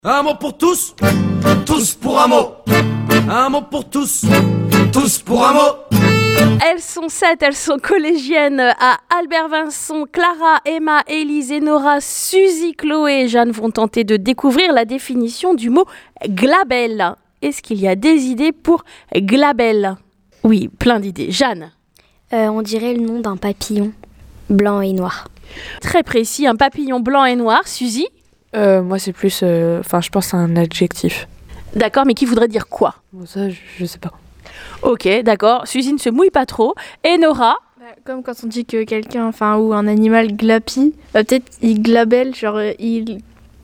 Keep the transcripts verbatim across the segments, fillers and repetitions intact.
Un mot pour tous, tous pour un mot. Un mot pour tous, tous pour un mot. Elles sont sept, elles sont collégiennes à Albert Vincent. Clara, Emma, Élise et Nora, Suzy, Chloé et Jeanne vont tenter de découvrir la définition du mot glabelle. Est-ce qu'il y a des idées pour glabelle? Oui, plein d'idées. Jeanne? euh, On dirait le nom d'un papillon blanc et noir. Très précis, un papillon blanc et noir. Suzy? Euh, moi, c'est plus... Enfin, euh, je pense à un adjectif. D'accord, mais qui voudrait dire quoi? Bon, ça, je, je sais pas. Ok, d'accord. Suzy ne se mouille pas trop. Et Nora? Bah, comme quand on dit que quelqu'un, enfin, ou un animal glapit, bah, peut-être il glabelle, genre euh, il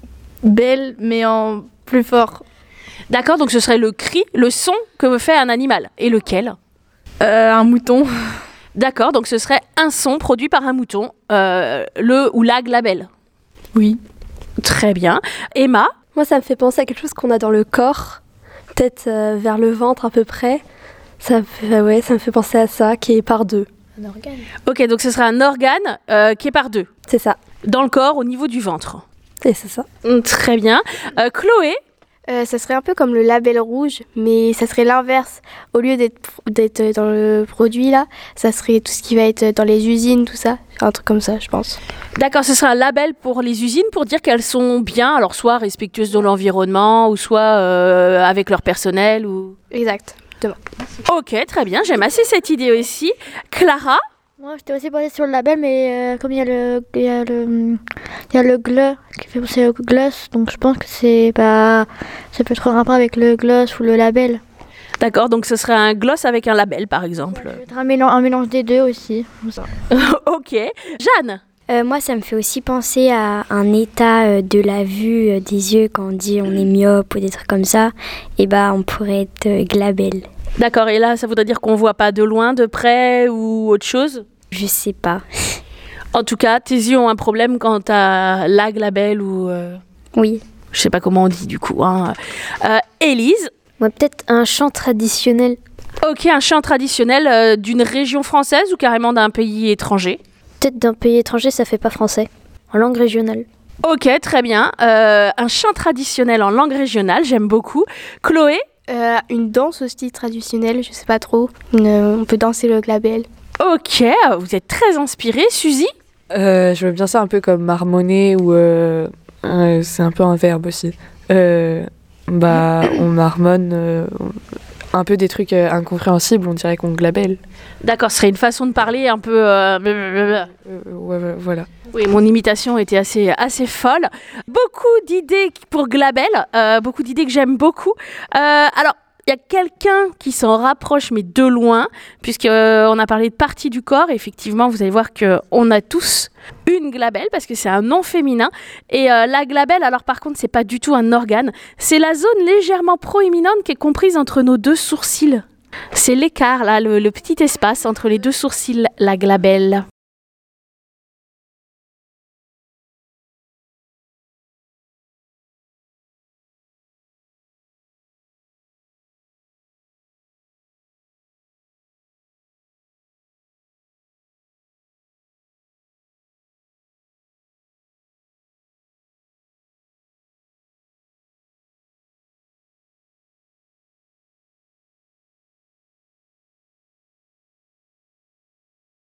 belle, mais en plus fort. D'accord, donc ce serait le cri, le son que fait un animal. Et lequel? Euh, un mouton. D'accord, donc ce serait un son produit par un mouton, euh, le ou la glabelle. Oui. Très bien. Emma? Moi, ça me fait penser à quelque chose qu'on a dans le corps, peut-être euh, vers le ventre à peu près. Ça, fait, ouais, ça me fait penser à ça, qui est par deux. Un organe. Ok, donc ce serait un organe euh, qui est par deux. C'est ça. Dans le corps, au niveau du ventre. Et c'est ça. Très bien. Euh, Chloé? Euh, ça serait un peu comme le label rouge, mais ça serait l'inverse. Au lieu d'être, d'être dans le produit, là, ça serait tout ce qui va être dans les usines, tout ça. Un truc comme ça, je pense. D'accord, ce serait un label pour les usines pour dire qu'elles sont bien, alors soit respectueuses de l'environnement, ou soit euh, avec leur personnel. Ou... Exact. Ok, très bien, j'aime assez cette idée aussi. Clara? Moi, j'étais aussi basée sur le label, mais euh, comme il y a le, il y a le, il y a le gleu qui fait penser au gloss, donc je pense que c'est pas, ça peut être un rapport avec le gloss ou le label. D'accord, donc ce serait un gloss avec un label, par exemple. Ça peut être un mélange, un mélange des deux aussi. Comme ça. Ok. Jeanne? Euh, moi, ça me fait aussi penser à un état euh, de la vue euh, des yeux quand on dit on est myope ou des trucs comme ça. Et bah, on pourrait être euh, glabelle. D'accord, et là, ça voudrait dire qu'on voit pas de loin, de près ou autre chose? Je sais pas. En tout cas, tes yeux ont un problème quand t'as la glabelle ou... Euh... Oui. Je sais pas comment on dit du coup. Hein. Euh, Élise? Moi, peut-être un chant traditionnel. Ok, un chant traditionnel euh, d'une région française ou carrément d'un pays étranger? Peut-être d'un pays étranger, ça fait pas français. En langue régionale. Ok, très bien. Euh, un chant traditionnel en langue régionale, j'aime beaucoup. Chloé? Euh, une danse aussi traditionnelle, je sais pas trop. Une, on peut danser le glabelle. Ok, vous êtes très inspirée. Suzy? euh, Je veux bien ça un peu comme marmonner ou... Euh, euh, c'est un peu un verbe aussi. Euh, bah, on marmonne euh, un peu des trucs euh, incompréhensibles, on dirait qu'on glabelle. D'accord, ce serait une façon de parler un peu... Euh, euh, ouais, ouais, voilà. Oui, mon imitation était assez, assez folle. Beaucoup d'idées pour glabelle, euh, beaucoup d'idées que j'aime beaucoup. Euh, alors, il y a quelqu'un qui s'en rapproche, mais de loin, puisqu'on euh, a parlé de parties du corps. Et effectivement, vous allez voir qu'on a tous une glabelle, parce que c'est un nom féminin. Et euh, la glabelle, alors par contre, c'est pas du tout un organe. C'est la zone légèrement proéminente qui est comprise entre nos deux sourcils. C'est l'écart, là, le, le petit espace entre les deux sourcils, la glabelle.